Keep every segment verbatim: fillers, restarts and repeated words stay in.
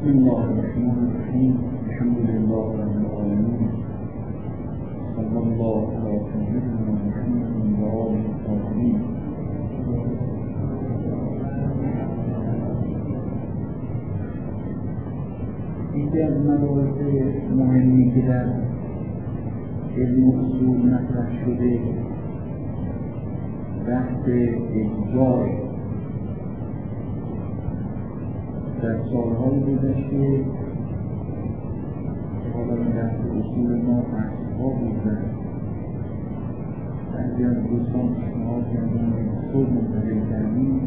الله الرحمن الرحیم. الحمد لله رب العالمین. صلی الله علی سیدنا محمد و آله الطاهرین. یکی از مباحث مهمی که در علم اصول مطرح شده بحث اجزا در سالهای گذشته که حالا این بحث اصول ما بحثها بودن. بعضی از دوستان پیشنهاد کردن اصول منتقل کردیم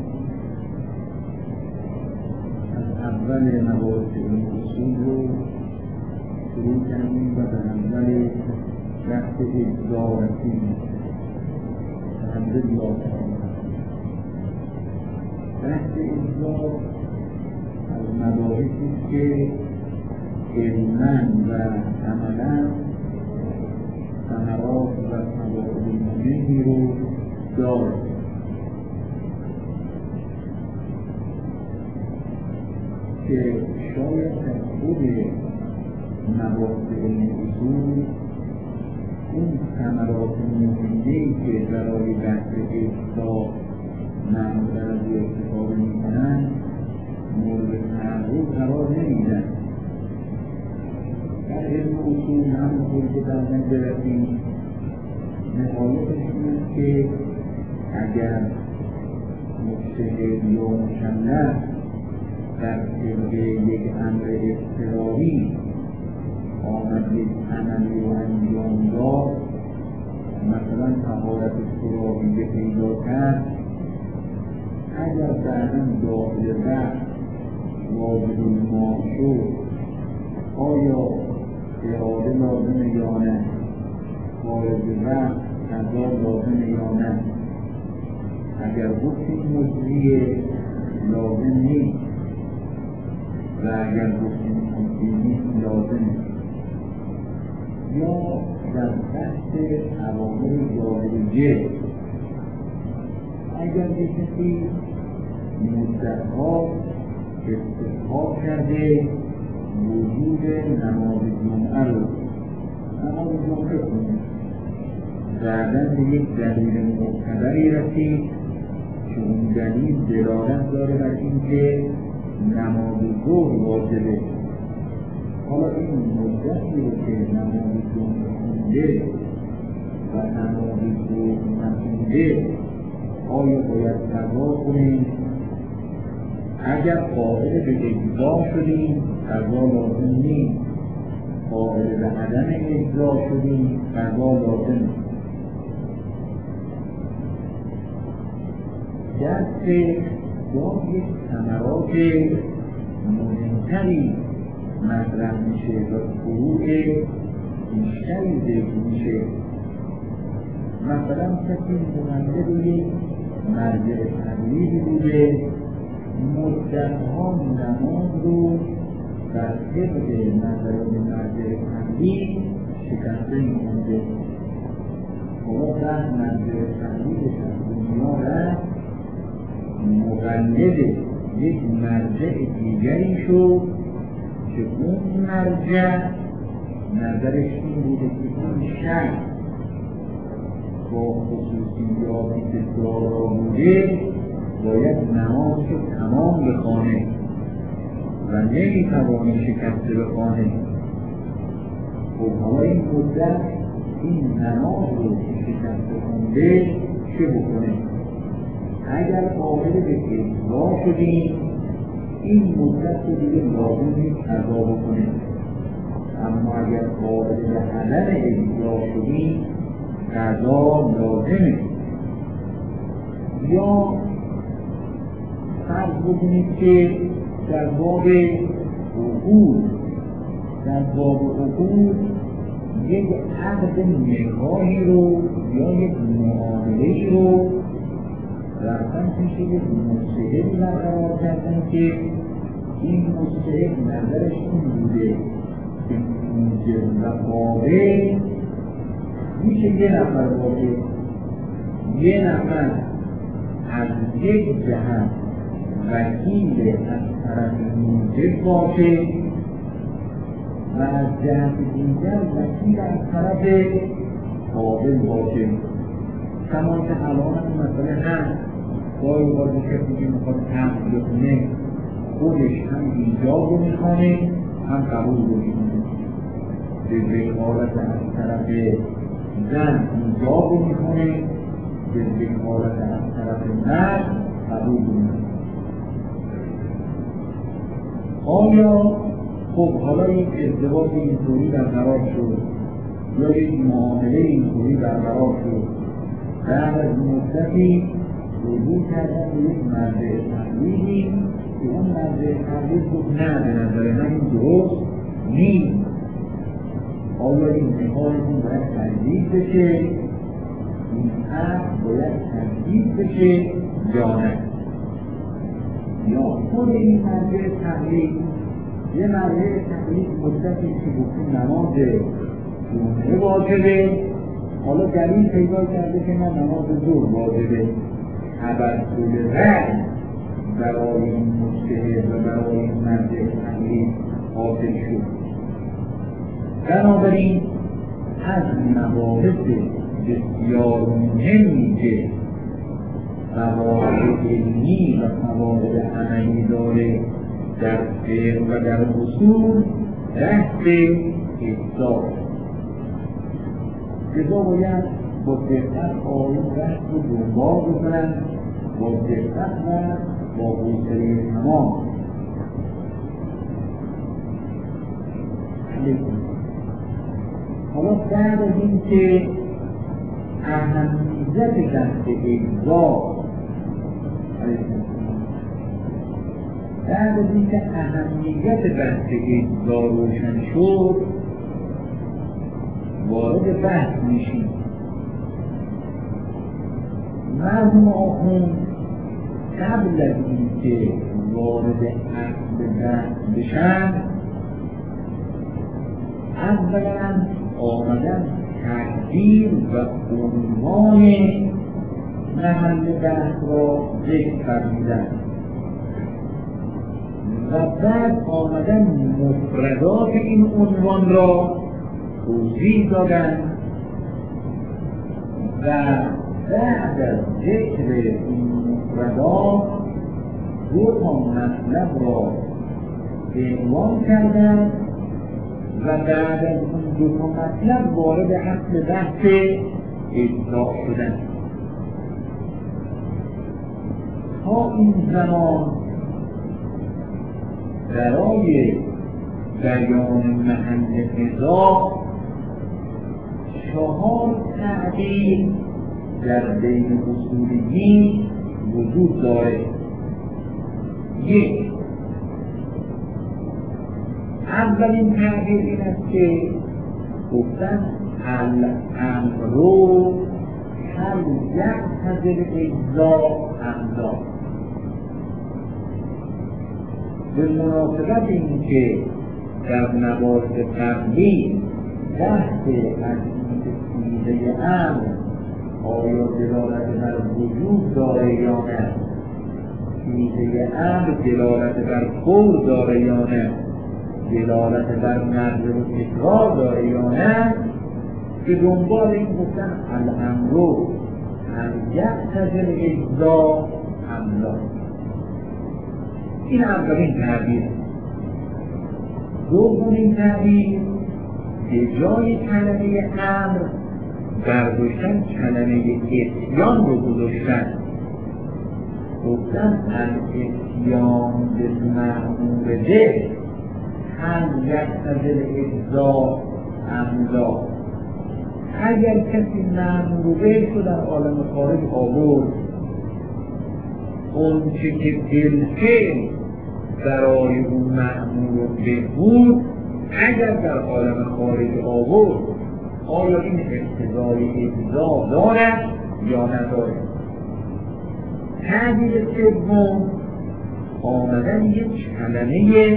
از اول مباحث این اصول رو شروع کردیم و در اول بحث اجزا رسیدیم. الحمدلله بحث اجزا از مباحثی که علماً و عملاً ثمرات و فواید مهمی رو دارد که شاید در خود مباحث علم اصول اون ثمرات مهمی که برای بحث اجزا معمولاً از استفاده می‌کنند مورد تعرض قرار نمیدن. در علم اصول همونطور که در من برسیم نهایتش این که اگر مجتهد یا مکلف در طبق یک امر اضطراری آمد یک عملی رو انجام داد، مثلا طهارت صورتیه پیدا کرد، اگر بعداً داخل بحث واجب ما شد آیا اراده لازم یا نه، وارد وقت قضا لازم یا نه. اگر گفتیم مجزی لازم نیست و اگر گفتیم مجزی نیست لازم، یا در بحث اوامر ظاهریه اگر به کسی مدتها استثبات کرده وجود نماز جمعه رو نماز جمعه کنید، بعداً به یک دلیل معتبری رسید که اون دلیل دلالت داره بر اینکه نماز ظهر واجبه. حالا این مدتی رو که نماز جمعه خونده و نماز ظهر نخونده آیا باید قضا کنیم؟ اگر قائل به اجزا شدیم قضا لازم نیست، قائل به عدم اجزا شدیم قضا لازم. در فقه با یک ثمرات مهمتری مطرح میشه و فروع بیشتری ذکر میشه. مثلا کسی مقلد یک مرجع تقلیدی بوده، مدتها نماز رو در طبق نظرات مرجع تقلید شکسته می‌کنده. حالا در مرجع تقلیدش از دنیا رفت، مقلد یک مرجع دیگری شد که اون مرجع نظرش این بوده که این شخص با خصوصیاتی که دارا بوده باید نماز رو تمام بخوانه و نمیتوانه شکسته بخوانه. خب حالا این مدت این نماز رو که شکسته خونده چه بکنه؟ اگر قائل به اجزا شدیم این مدت رو دیگه لازم نیست قضا بکنه، اما اگر قائل به عدم اجزا شدیم قضا لازمه. یا فرض بکنید که در باب عقود در باب عقود یک عقد نکاحی رو یا یک معامله‌ای رو رفتن پیش یک مجتهد برقرار کردن که این مجتهد نظرش این بوده که موجب و قابل میشه یه نفر باشه، یه نفر از یک جهت وکیل از طرف موجب باشه و از جهت دیگر وکیل از طرف قابل باشه. کما که الان هم مسئله هست گاهی بازی کسی که میخواد حمل بکنه خودش هم ایجاب رو میخوانه هم قبول رو میخوانه. به وکالت از طرف زن ایجاب رو میخوانه، به وکالت از طرف مرد قبول رو میخوانه. آیا خب حالا یک ازدواج اینطوری برقرار شد یا یک معامله اینطوری برقرار شد، بعد از مدتی رجوع کردن به یک مرجع تقلیدی که اون مرجع تقلید بود نه به نظر من این درست نیست. آیا این نهایتون باید تجدید بشه، این عقد باید تجدید بشه یا نه؟ یا خود این مرجع تقلید یه مرجع تقلید مدتی که گفتیم نماز جمعه واجبه، حالا دلیل پیدا کرده که نه نماز ظهر واجبه، تبدل رأی برای این مجتهد و برای این مرجع تقلید حاصل شد. بنابراین از مباحث بسیار مهمی که قواعد علمی و قواعد عملی داره در فقه و در اصول بحث احساس لذا باید با دقت آیین بحث رو دنبال بکنن، با دقت و با حوصله تمام. حالا بعد از این که اهمیت بحث اجزا بعد از این که اهمیت بحث اجزا روشن شد وارد بحث میشیم. مرحوم آخوند قبل از این که وارد اصل بحث بشن اولا آمدن تقدیر و عنوان محل بحث را ذکر فرمودن و بعد آمدن مفردات این عنوان را توضیح دادن و بعد از ذکر این مفردات دو تا مطلب را عنوان کردن و بعد از اون دو تا مطلب وارد اصل بحث اجزا شدن. تا این زمان برای بیان محل نزاع چهار تعبیر در بین اصولیین وجود داره. یک، اولین تعبیر این است که گفتن الامرو هل یقتضی اجزا ام لا. به مناسبت این که در مباحث قبلی بحث از سیغه امر آیا دلالت بر وجود داره یا نه، سیغه امر دلالت بر قول داره یا نه، دلالت بر نقل و تکرار داره یا نه، که دنبال این گفتن الامرو هل یقتضی اجزا ام لا. این اولین تعبیر. دومین تعبیر به جای کلمه امر برداشتن کلمه اتیان رو گذاشتن، گفتن الاتیان بالمأمور به هل یقتضی اجزا ام لا. اگر کسی مأمور به رو در عالم خارج آورد، اون چه که بالفعل برای اون مأمور به بود اگر در عالم خارج آورد آیا این اقتضای اجزا دارد یا ندارد؟ تعبیر سوم آمدن یک کلمه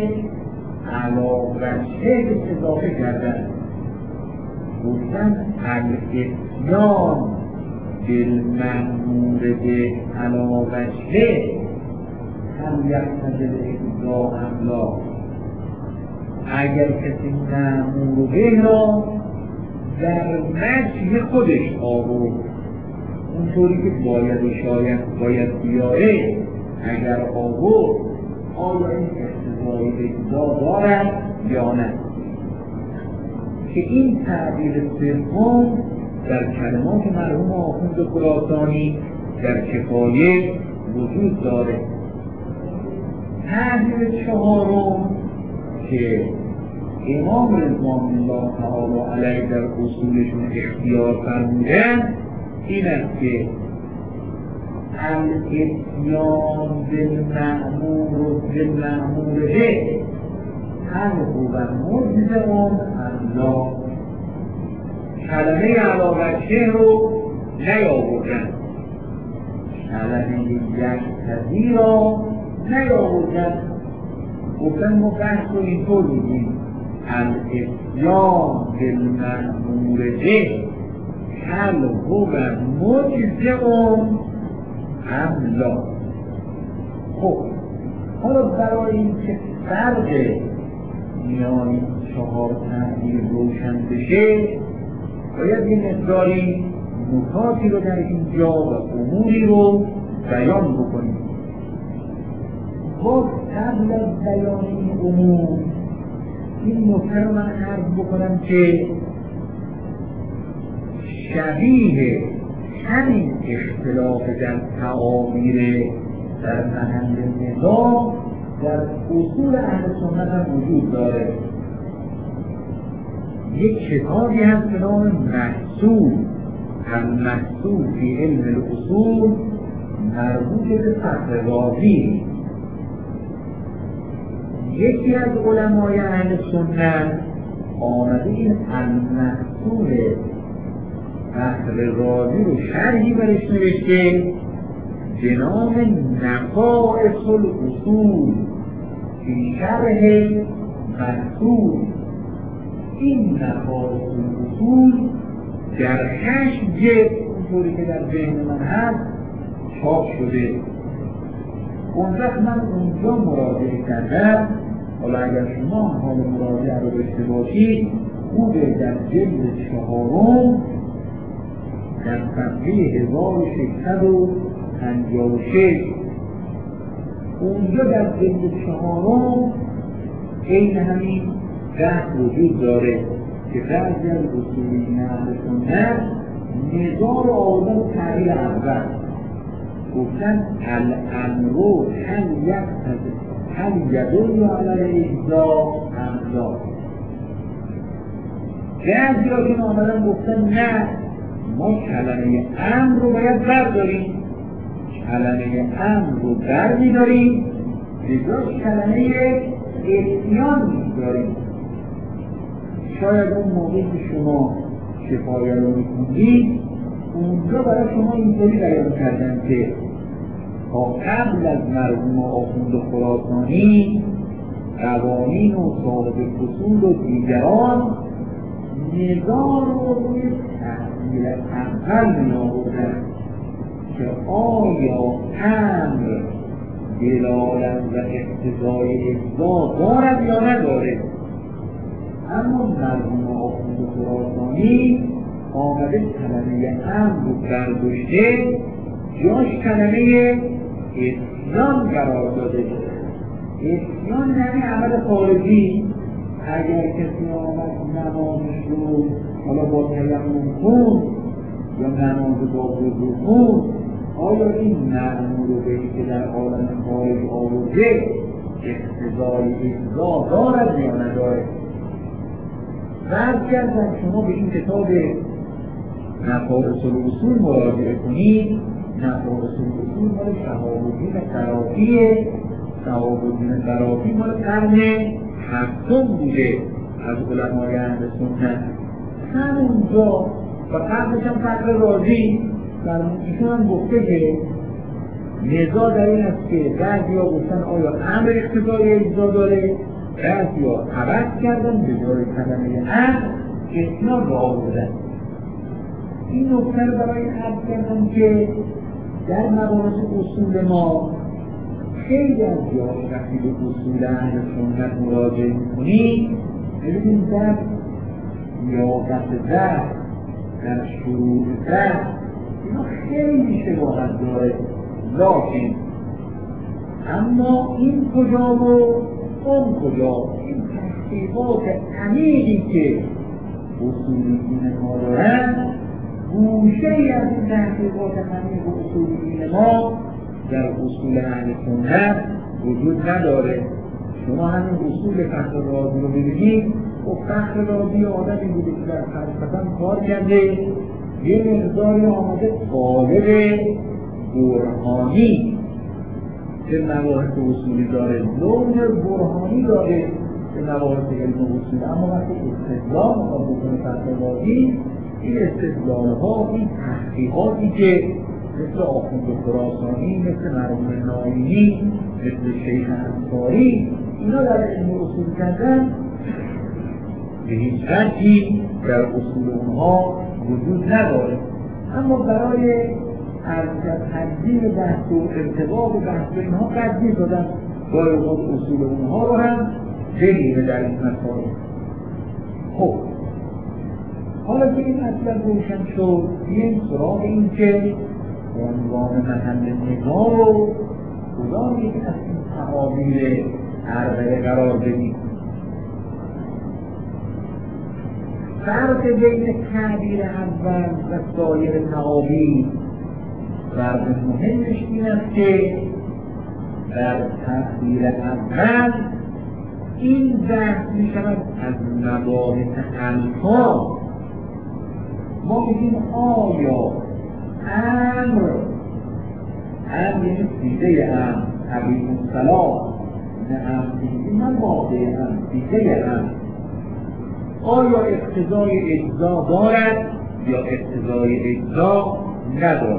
علاوه اضافه کردن، گفتن الاتیان بالمأمور به علاوه هم یقتضی اجزا ام لا. اگر کسی معمول به را در وجه خودش آورد اونطوری که باید و شاید باید بیاره، اگر آورد آیا این اقتضای اجزا دارد یا نه؟ که این تعبیر سوم در کلمات مرحوم آخوند خراسانی در کفایه وجود داره. تعبیر چهارم که امام رضوان الله تعالی علیه در اصولشون اختیار فرمودن این است که الاتیان بالمأمور بالمأمور به هل هو مجزم ام لا. کلمه علی وجهه رو نیاوردن، کلمه یقتضی را نیاوردن. گفتن ما بحث رو اینطور بودیم الاتیان بالمأمور به هل هو مجزم ام لا. خب حالا برای اینکه فرق میان این چهار تعبیر روشن بشه باید یه مقداری نکاتی رو در اینجا و اموری رو بیان بکنیم. باز قبل از بیان این امور این نکته رو من عرض بکنم که شبیه همین اختلاف در تعابیر در محل نظام در اصول اهل سنت هم وجود داره. یک کتابی هست به نام محصول المحصول فی علم الاصول مربوط به فخر رازی. یکی از علمای اهل سنت آمده این المحصول فخر رازی رو شرحی برش نوشته به نام نقائص الاصول فی شرح محصول. این نقائص الاصول در هشت جلد اونطوری که در ذهن من هست چاپ شده. اون وقت من اونجا مراجعه کردم. حالا اگر شما حال مراجعه رو داشته باشید خوبه در جلد چهارم در صفحه هزار و ششصد و پنجاه و شش اونجا در جلد چهارم این همین بحث وجود داره که بعضی از اصولی اهل سنت نظام رو آوردن تعبیر اول گفتن الامر هل یقتضی هل یدل علی اجزا ام لا. بعضی را که آمدن گفتن نه ما کلمه امر رو باید برداریم، کلمه امر رو بر می‌داریم بجاش کلمه اتیان می‌داریم. شاید اون موقعی که شما کفایه رو می‌خوندید اونجا برای شما اینطوری بیان کردن که تا قبل از مرحوم آخوند خراسانی قوانین و صاحب فصول و دیگران نظام رو روی تحصیل اول می آوردن که آیا امر دلالت و اقتضای اجزا دارد یا نداره. اما مرحوم آخوند خراسانی آمده کلمه امر رو برداشته جاش کلمه اتیان قرار داده. اتیان یعنی عمل خارجی. اگر کسی آمد نمازش رو حالا با تیمم خوند یا نماز با وضو خوند آیا این معمول رو بهی که در عالم خارج آورده اقتضای اجزا دارد یا نداره. فرض کردن شما به این کتاب نقائص الاصول مراجعه کنید. نقائص الاصول مال شهاب الدین قرافیه. شهاب الدین قرافی مال قرن هفتم بوده از علمای اهل سنت. همونجا و قبلش هم فخر رازی در ایشون هم گفته که نزاع در این است که بعضی ها گفتن آیا امر اقتضای اجزا داره، بعضی ها عوض کردن به جای کلمه امر اتیان را آوردن. این نکته رو برای عرض کردم که در مباحث اصول ما خیلی از جاها وقتی به اصول اهل سنت مراجعه میکنید ببینید در لیاقت در در شروع در اینا خیلی شباهت داره، لکن اما این کجا و اون کجا، این تحقیقات عمیقی که اصول دین ما دارن، گوشه ای از این تحقیقات عمیق اصول دین ما در اصول اهل سنت وجود نداره. شما همین اصول فخر رازی رو ببینید، و فخر رازی آدمی بوده که در فلسفه کار کرده، یه مقداری آمده طالب برهانی که مباحث اصولی داره، لون برهانی داره که مباحث علم اصولی، اما وقتی استدلال میخواد بکنه فخر رازی، این استدلال ها، این تحقیقاتی که مثل آخوند خراسانی، مثل مرحوم ناینی، مثل شیخ انصاری، اینا در علم اصول کردن به هیچ وجهی در اصول اونها وجود نداره. اما برای تنظیم بحث و ارتباط بحث اینها قدری دادن باید اصول اونها رو هم بگیره در این مسائل. خب حالا که این اصلا روشن شد، بیاییم سراغ این که عنوان محل نگاه رو کدام یک از این تعابیر اربعه قرار بدیم. فرق بین تعبیر اول و سایر تعابیر، فرق مهمش این است که در تعبیر اول این بحث می شود از مباحث الفاظ. ما بگیم آیا امر امر یعنی سیده امر، حبیب السلام، نه امر دیگه، نه واقع امر، سیده امر، آیا اقتضای اجزا دارد یا اقتضای اجزا ندارد؟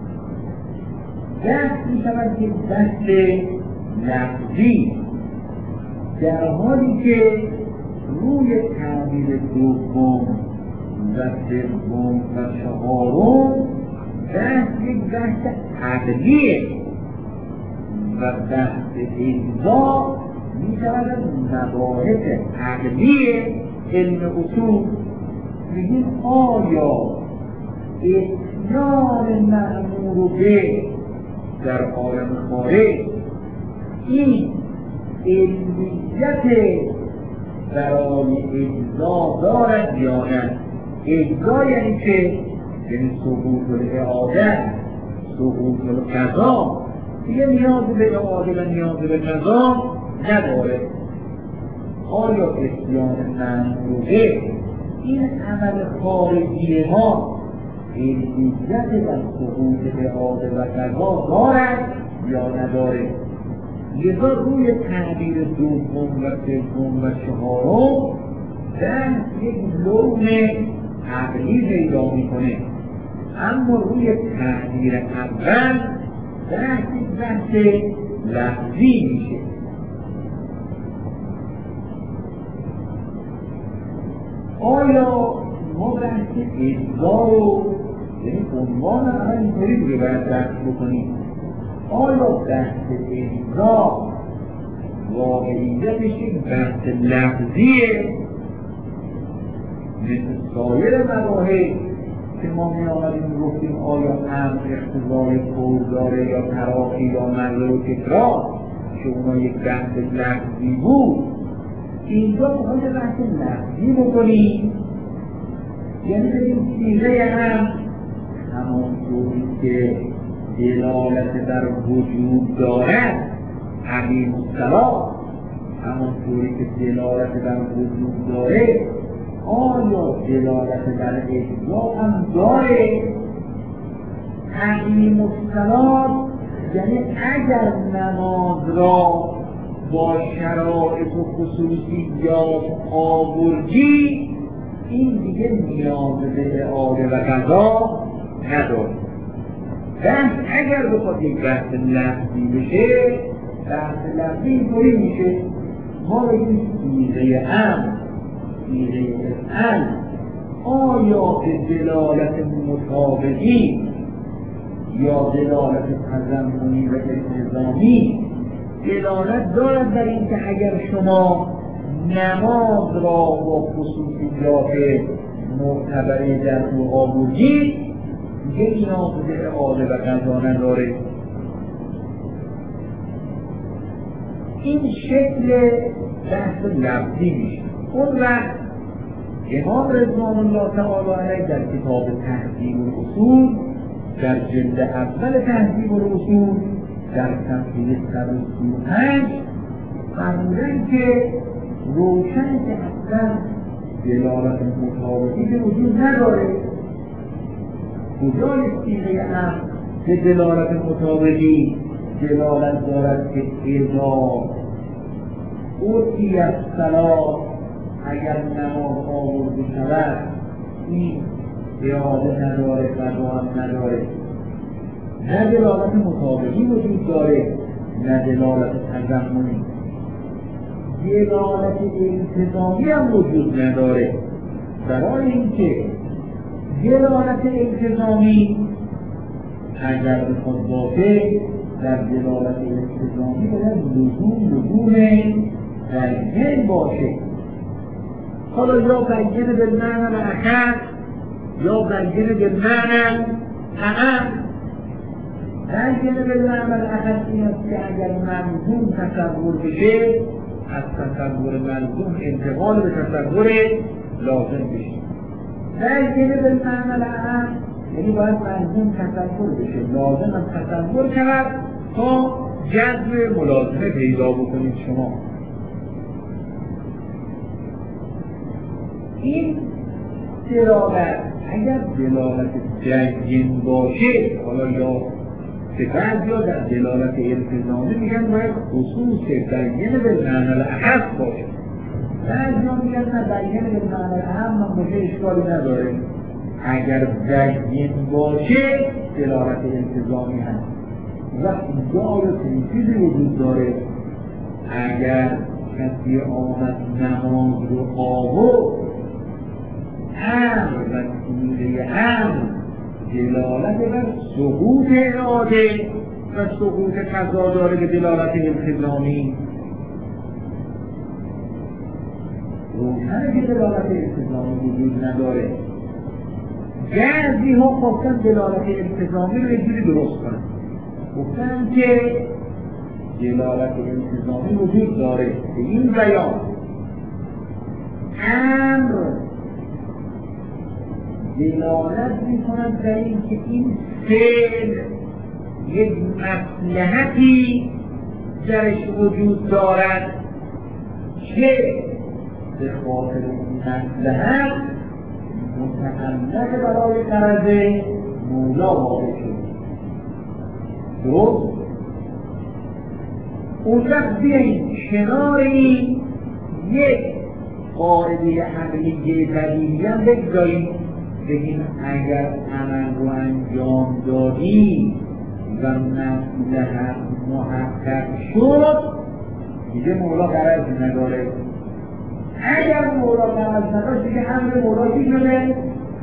بحث می شود که بحث لفظی، در حالی که روی تعبیر دوم و سوم و چهارم بحث یک بحث عقلیه و بحث اجزا می شود از مباحث عقلیه علم اصول. میگیم آیا اتیان مأمور به در عالم خارج این علمیت برای اجزا دارد یا نه؟ اجزا یعنی که یعنی سقوط الاعاده، سقوط القضا، دیگه نیاز به اعاده و نیاز به قضا نداره. آیا اتیان مأموره این عمل خارجی ما علمیت و سقوط اعاده و قضا دارد یا نداره؟ لذا روی تعبیر دوم و سوم و چهارم در یک لون عقلی پیدا میکنه، اما روی تعبیر اول بحثی بحث لفظی میشه. آیا ما بحث اجزا رو یعنی عنوان اول اینطوری دیگه باید بحث بکنیم، آیا بحث اجزا واقعیتش یک بحث لفظیه مثل سایر مباحث که ما می آمدیم گفتیم آیا امر اقتضای کور داره یا تراخی یا مزه و تکرار که اونا یک بحث لفظی بود؟ اینجا باید بحث لفظی بکنیم، یعنی بگیم سیغه هم همانطوری که دلالت در وجود دارد حقیم السلام، همانطوری که دلالت در وجود داره آیا دلالت در اجزا هم داره؟ حقیم السلام یعنی اگر نماز را با شرایط و خصوصیات آوردی این دیگه نیاز به اعاده و قضا نداره. بحث اگر بخواد یک بحث لفظی بشه، بحث لفظی اینطوری میشه، ما بگیم سیغه امر، سیغه افعل آیا به دلالت مطابقی یا دلالت تضمنی و التزامی دلالت دارد بر این که اگر شما نماز را با خصوصیات معتبری در او آوردید دیگه نیاز به اعاده و قضا نداره. این شکل بحث لفظی میشه. اون وقت امام رضوان الله تعالی علیه در کتاب تهذیب الاصول در جلد اول تهذیب الاصول در صفحه صد و سی و پنج فرمودن که روشن که اصلا دلالت مطابقی به وجود نداره. کجای صیغه امر به دلالت مطابقی دلالت دارد که اذا اوتی الصلاة اگر نماز آورده شود این اعاده نداره، قضا هم نداره. نه دلالت مطابقی وجود داره نه دلالت تضمنی. دلالت التزامی هم وجود نداره. برای اینکه دلالت التزامی اگر بخواد باشه در دلالت التزامی باید لزوم لزوم بیان باشه. حالا یا بیان بالمعنی الاخر یا بیان بالمعنی الاعم. بیان بالمعنی الاخر این است که اگر ملزوم تصور بشه از تصور ملزوم انتقال به تصور لازم بشه. بیان بالمعنی الاعم یعنی باید ملزوم تصور بشه، لازم هم تصور شود تا جذب ملازمه پیدا بکنید شما. این دلالت اگر دلالت جنگین باشه، حالا یا صفت یا در دلالت التزامی میگن باید خصوص بیان بالمعنی الاخص باشه. بعضی ها میگن نه بیان بالمعنی الاعم هم باشه اشکالی نداره. اگر بیان باشه دلالت التزامی هست. وقتی اینجا آیا چنین چیزی وجود داره اگر کسی آمد نماز رو آورد امر و سیره امر دلالت بر سقوط اعاده و سقوط قضا داره به دلالت التزامی. روشنه که دلالت التزامی وجود نداره. بعضی ها خواستن دلالت التزامی رو یه جوری درست کنن، گفتن که دلالت التزامی وجود داره به این بیان امر دلالت می‌کند در این که این فعل یک مصلحتی درش وجود دارد که به خاطر این مصلحت متعلق برای غرض مولا واقع شد. درست؟ اون وقت بیاییم کنار این یک قاعده عقلیه بدیهی هم بگذاریم، بگیم اگر عمل رو انجام دادی و مصلحت محقق شد دیگه مولا غرض نداره. اگر مولا غرض نداشت دیگه امر مولا چی شده؟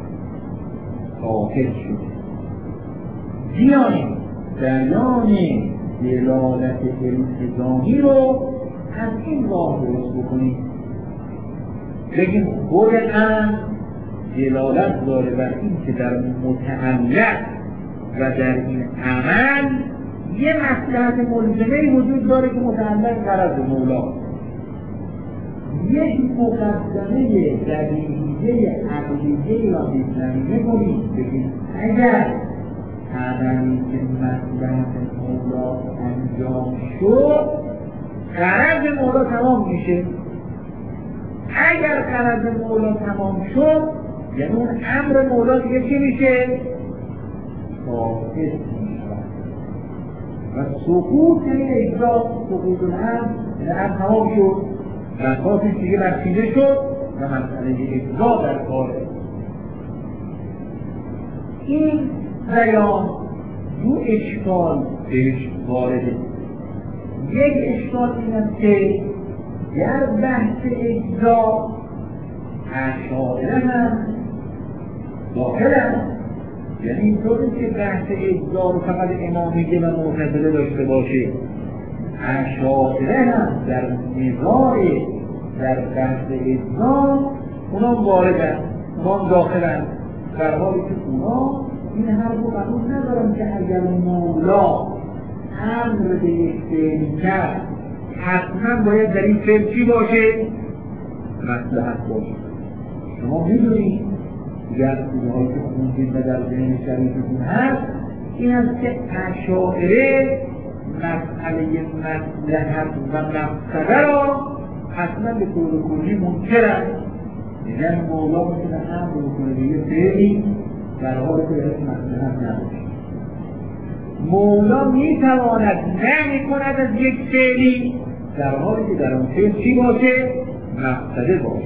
ساکت شد. بیاییم بیان دلالت التزامی رو از این راه درست بکنیم، بگیم خود امر دلالت داره بر این که در متعلق و در این عمل یه مصلحت ملزمه وجود داره که متعلق غرض مولا. یک مقدمه بدیهیه عقلیه را بی‌نظیره کنید، بگید اگر عملی که مصلحت مولا انجام شد غرض مولا تمام میشه. اگر غرض مولا تمام شد یعنی اون امر مولا دیگه چی میشه؟ ساکت میشه و سقوط این اجرا سقوط الامر الامر تمام شد و خاطرش دیگه برچیده شد و مسئله اجرا در کاره. این بیان دو اشکال بهش وارده. یک اشکال این است که در بحث اجزا اشاعره هم داخل هم، یعنی اینطوری که بحث اجزا رو فقط امامیه و معتزله داشته باشه اشاعره هم در نظار در بحث اجزام اونا واردن، اونا داخلن، در حالی که اونا این حرف رو قبول ندارن که اگر مولا امر به یک فعلی کرد حتما باید در این فعل چی باشه؟ مصلحت باشه. شما میدونید دیگر چیزهایی که خوندید و در ذهن شریفتون هست این است که اشاعره مسئله مصلحت و مفسده را اصلا به طور کلی منکرند. میگن مولا میتونه امر بکنه به یه فعلی در حالی که بهش مصلحت نباشه. مولا میتواند نهی کند از یک فعلی در حالی که در اون فعل چی باشه؟ مفسده باشه.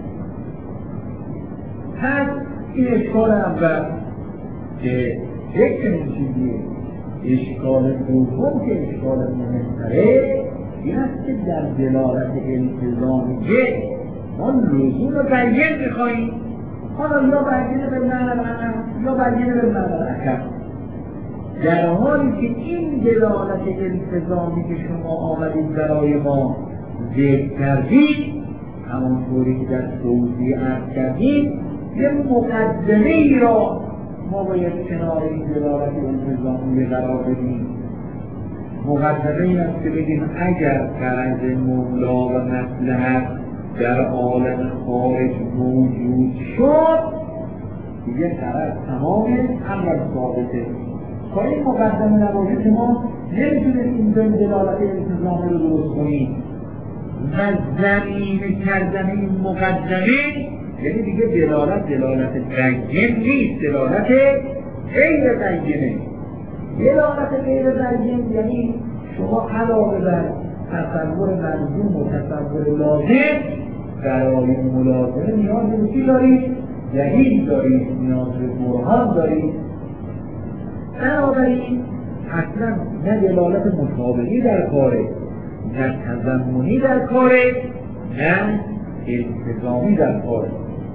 پس این اشکال اول که یک چنین چیزیه. اشکال دوم که اشکال مهمتره این است که در دلالت التزامیه ما لزوم رو بیان میخواییم، حالا یا بیان به معنی العمل یا بیان به معنی الحکم، در حالی که این دلالت التزامی که شما آمدید برای ما ذکر کردید همانطوری که در توضیح عرض کردید یه مقدمه ای را ما باید کنار این دلالت التزامی قرار بدیم. مقدمه این است که بگیم اگر فرض مولا و مصلحت در عالم خارج موجود شد دیگه فرض تمام امر ثابته. تا این مقدمه نباشه که ما نمیتونیم این دلالت التزامی رو درست کنیم و زمینه کردن این مقدمه یعنی دیگه دلالت دلالت بیان نیست، دلالت غیر بیانه. دلالت غیر بیان یعنی شما علاوه بر تصور ملزوم و تصور لازم برای ملازمه نیاز به چی دارید؟ دلیل دارید، نیاز به برهان دارید. بنابراین اصلا نه دلالت مطابقی در کاره، نه تضمنی در کاره، نه التزامی در کاره.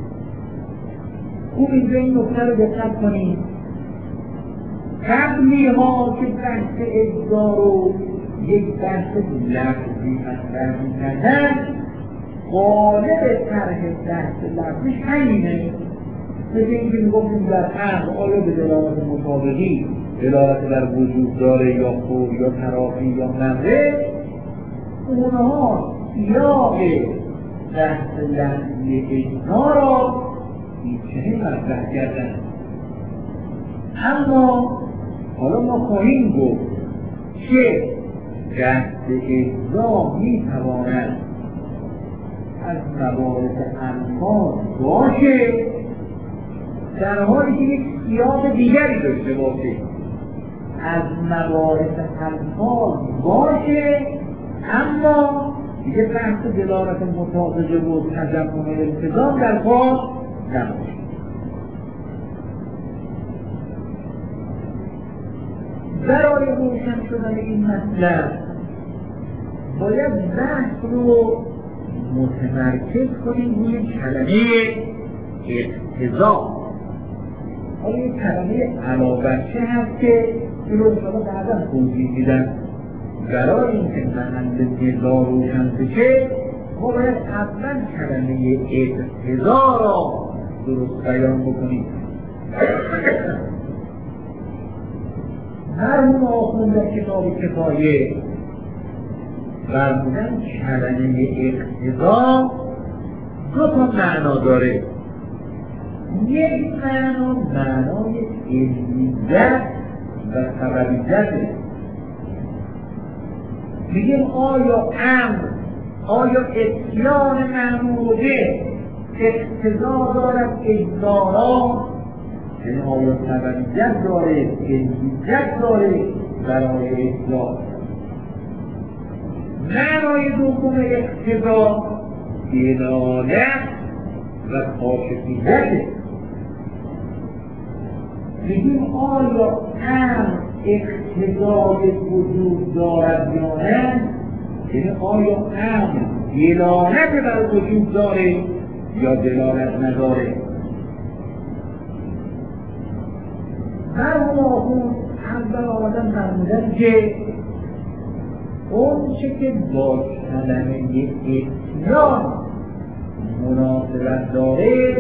خوب اینجا این نکته رو دقت کنید. قبلی ها که بحث اجزا رو یک بحث لفظی مطرح می‌کردن غالب طرح بحث لفظیش همینه. مثل اینکه میگفتیم در امر آیا به دلالت مطابقی دلالت بر وجود داره یا خور یا ترافی یا مورد، اونها سیاق بحث لفظی اجزا را این مطرح کردن. اما حالا ما خواهیم گفت که بحث اجزا میتواند از مباحث الفاظ باشه در حالی که یک سیاق دیگری داشته باشه. از مباحث الفاظ باشه اما دیگه بحث دلالت مطابقه و تضمن و التزام در کار نباشه. برای روشن شدن این مطلب باید بحث رو متمرکز کنیم روی کلمه اقتضا. حالا این کلمه علاوه هست که این رو شما بعدا توضیح میدن. برای اینکه محل نزاع روشن بشه ما باید اصلا کلمه اقتضا را درست بیان بکنیم. مرحوم آخوند در کتاب کفایه فرمودن کلمه اقتضا دو تا معنا داره. یک معنا معنای علمیت و سببیته. میگیم آیا امر آیا اتیان مأمور به اقتضا دارد اجزا را؟ یعنی آیا سببیت داره، علمیت داره برای اجزا؟ معنای دوم اقتضا دلالت و کاشفیت. میگیم آیا امر اقتضای وجود دارد یا نه؟ یعنی آیا امر دلالت بر وجود داره یا دلالت نداره؟ مرحوم آخوند اول آمدن فرمودن که اون چه که با کلمه اتیان مناسبت داره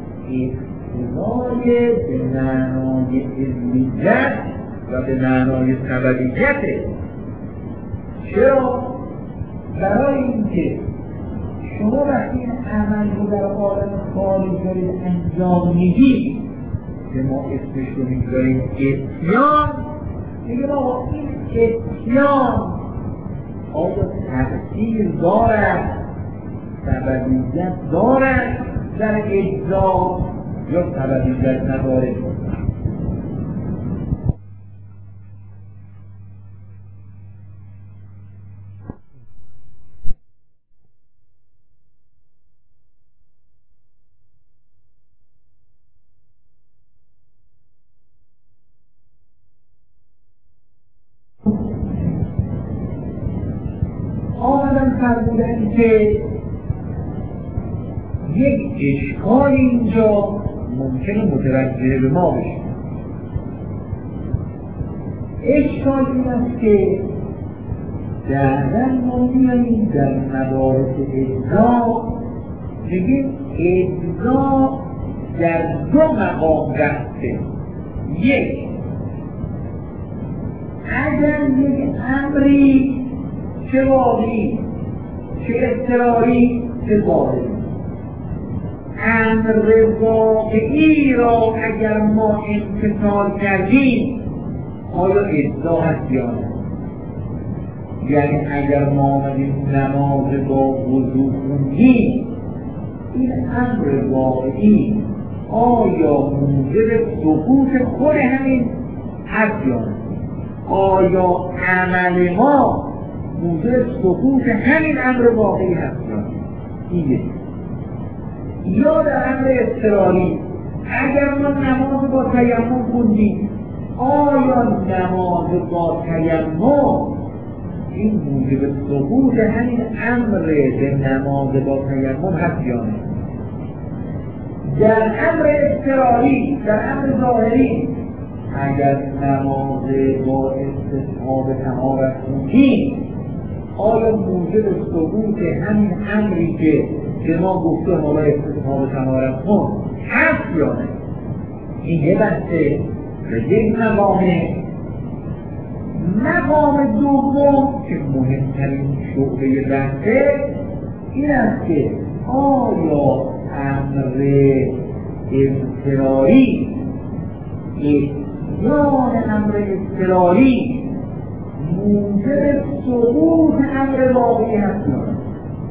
اقتضای به معنای علیت و به معنای سببیته. چرا؟ برای اینکه شما وقتی این عمل رو در عالم خارج دارید انجام میدید که ما اسمش رو میگذاریم اتیان، میگه با این اتیان آیا تأثیر دارد، سببیت دارد در اجزا یا سببیت نداره؟ آمدن فرمودن که یک اشکال اینجا ممکنه متوجه به ما بشه. اشکال این است که دردن ما میانیم در مباحث اجزا میگیم اجزا در دو مقام رفته. یک، اگر یک امری چه واقعی چه اضطراری چه ظاهری، امر واقعی را اگر ما امتثال کردیم آیا اجزا هست یا نه؟ یعنی اگر ما آمدیم نماز با وضو خوندیم این امر واقعی آیا موجب سقوط خود همین هست یا نه؟ آیا عمل ما موجب سقوط همین امر واقعی هست یا نه؟ این یا در امر اضطراری اگر ما نماز با تیمم خوندیم آیا نماز با تیمم این موجب سقوط همین امر به نماز با تیمم هست یا نه؟ در امر اضطراری در امر ظاهری اگر نماز با استصحاب طهارت خوندیم آیا موجب سقوط همین امری که که ما گفته حالا استصحاب طهارت کن هست یا نه؟ این یه بحثه به یک مقامه. مقام دوم که مهمترین شعبه بحثه این است که آیا امر اضطراری اتیان امر اضطراری موجب سقوط امر واقعی هست یا نه؟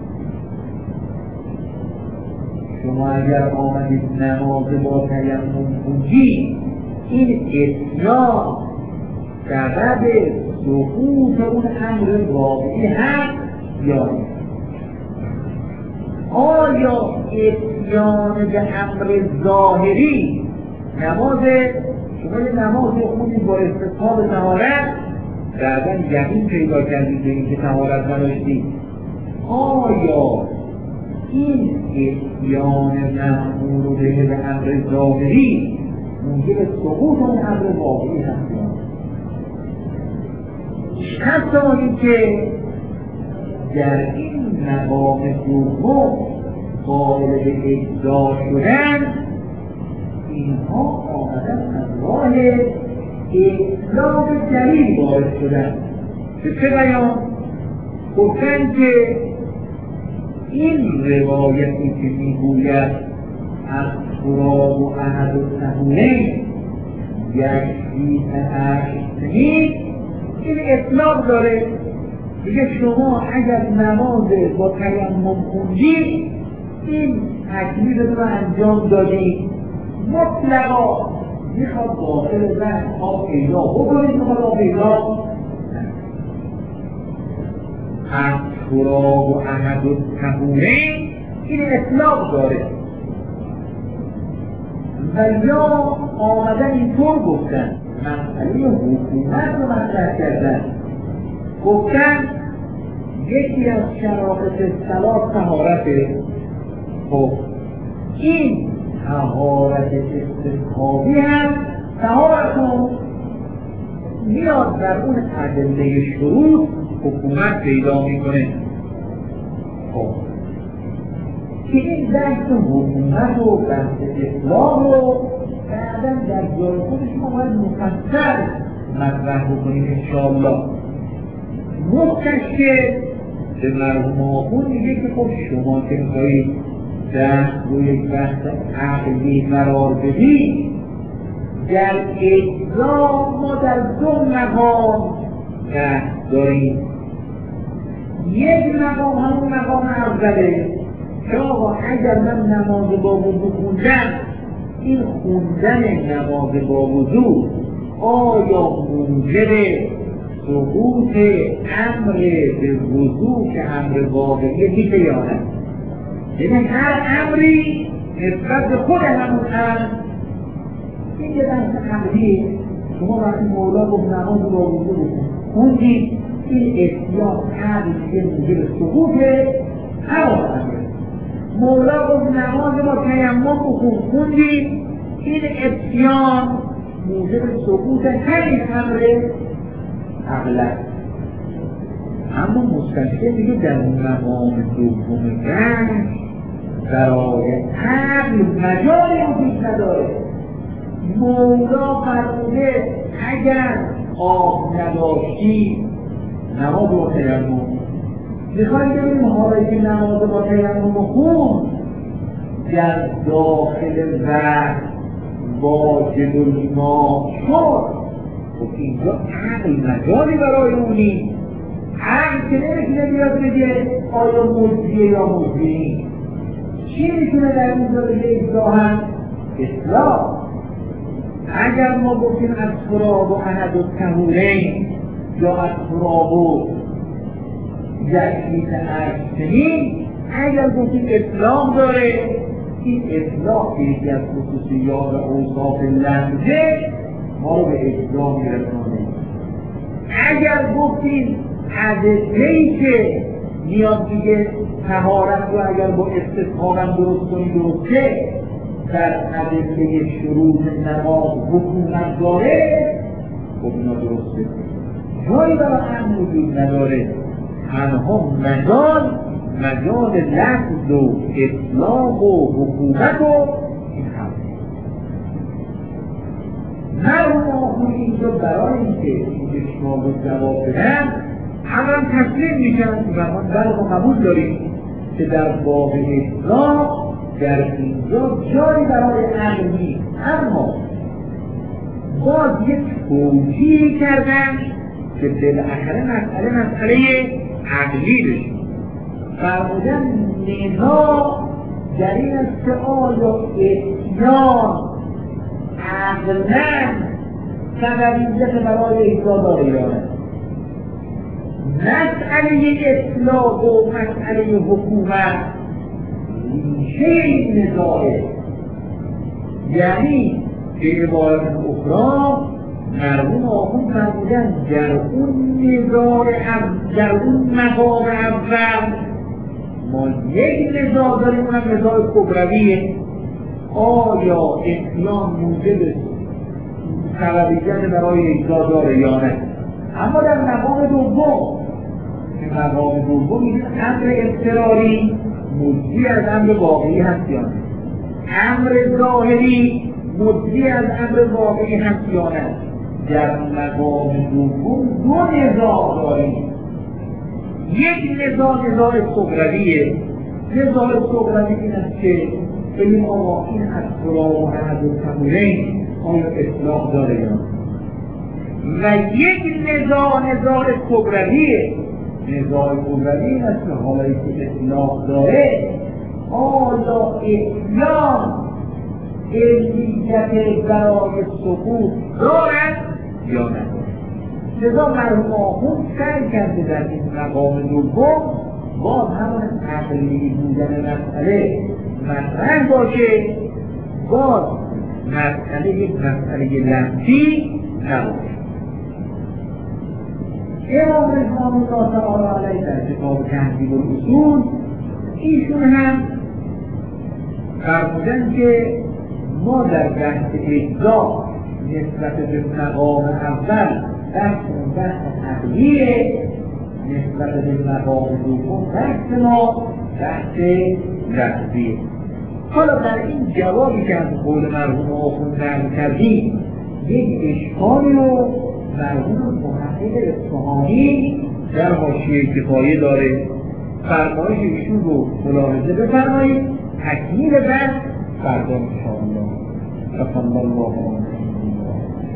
شما اگر آمدید نماز با تیمم خوندید این اتیان سبب سقوط اون امر واقعی هست یا نه؟ آیا اتیان به امر ظاهری نماز شما یه نمازی خوندید با استصحاب طهارت بعداً یقین پیدا کردید به اینکه طهارت نداشتید آیا این اتیان مأمور به به امر ظاهری موجب سقوط اون امر واقعی هست یا نه؟ حتی که در این مقام دوم قائل به اجزا شدن اینها آمدن از راه اطلاق دلیل وارد شدن. به چه بیان؟ گفتن که این روایتی که میگوید از تراب و احد و طهورین یکفی تحشنید این اطلاق داره. میگه شما اگر نماز با تیمم خوندید این تکلیف رو انجام دادید مطلقا میخواد داخل ذهن ها پیدا بکنید میخواد پیدا از تراب و احد و طهورین این اطلاق داره. و یا آمدن اینطور گفتن مسئله حکومت رو مطرح کردن، گفتن یکی از شرایط صلات طهارته. خب این طهارت استثابی هم طهارت میاد در اون ادله شروط حکومت پیدا میکنه. خب که این بحث حکومت و بحث اسلام رو بعدا در جای خودش ما باید مفصل مطرح بکنیم انشاءالله. مستشکل به مرحوم آخون میگه که خب شما که میخواهید دست رو یک بحث عقلی قرار بدید، در اسلام ما در دو مقام بحث داریم. یک مقام همون مقام اوله که آقا اگر من نماز با وضو خوندم، این خوندن نماز با وضو آیا موجب ثبوت امر به وضو که امر واقعی میشه یا نه؟ یعنی هر امری نسبت به خود همون امر، این یه بحث عملی. شما وقتی مولا گفت نماز با وضو خوندید، این احتیاط امری که موجب ثبوت همون امر. مولا گفت نماز با تیمم خوندید، این اتیان موجب ثبوت همین امر اغلب. اما مستشکل دیگه در مقام دوم بحث برای عقل مجالی وجود نداره. مولا فرموده اگر آب نداشتی نماز با تیمم، میخواید ببینیم حالی که نماز با تیمم خون در داخل وقت واجب الماء شد، خب اینجا عقل مجالی برای اونی. عقل که نمیتونه بیاد بگه آیا مجزیه یا مجزیه. چی میتونه در اینجا بگه اصلاحاً؟ اصلاح. اگر ما گفتیم از فراب و احد و تهورین یا از فراب و یکیت ارسنین، اگر گفتیم اصلاح داره، این اصلاح که یکی از خصوصیات و اوصاف لفظه ما رو به اصلاح میرسونه. اگر گفتیم ادله‌ای که میاد دیگه طهارت رو اگر با استفهام درست کنی درسته، در ادله شروط نماز حکومت داره، خب اینا درسته، جایی برای هم وجود نداره. تنها مجال مجال لفظ و اطلاق و حکومت و این هم. مرحوم آخون اینجا برای اینکه این اشکال رو جواب بدن اولا تسلیم میشن و ما در ما قبول داریم که در باب اطلاق در اینجا جایی برای عقل نیست، اما باز یک توجیهی کردن که بالاخره مسئله مسئله عقلی بشه. فرمودن نزاع در این است که آیا اتیان عقلا سببیت برای اجزا داره یا نه. مسئله اطلاق و مسئله حکومت ریشه این نزاعه. یعنی به عبارت اخرى مرحوم آخون فرمودن در اون نزاع در اون مقام اول ما یک نزاع داریم، اونم نزاع کبرویه. آیا اتیان موجب سببیت برای اجزا داره یا نه. اما در مقام دوم که مقام دوم میگه امر اضطراری مجزی از امر واقعی هست یا نه، امر ظاهری مجزی از امر واقعی هست یا نه. در مقام دوم دو نزاع داریم. یک نزاع نزاع صغرویه. نزاع صغروی این است که بگیم آقا این از فراب و احد و تهورین آیا اصلاح داره یا نه. و یک نزاع نزاع کبرویه. نزاع کبروی این است که حالی که اصلاح داره آیا احیان علمیت برای سقوط دارد یا نه. لذا مرحوم آخون سعی کرده در این مقام دوم باز همون عقلی بودن مسئله مطرح باشه، باز مسئله یک مسئله لفظی نباشه. امام رضوان الله تعالی علیه در کتاب تهذیب الاصول ایشون هم فرمودن که ما در بحث اجزا نسبت به مقام اول بحث اون بحث عقلیه نسبت به مقام دوم، بحث ما بحث لفظیه. حالا در این جوابی که از قول مرحوم آخوند نقل کردیم یک اشکالی رو مرحوم محقق اصفهانی در حاشیه کفایه داره. فرمایش ایشون رو ملاحظه بفرمایید. تکمیل بحث فردا انشاءالله. صلی الله علیه و سلم.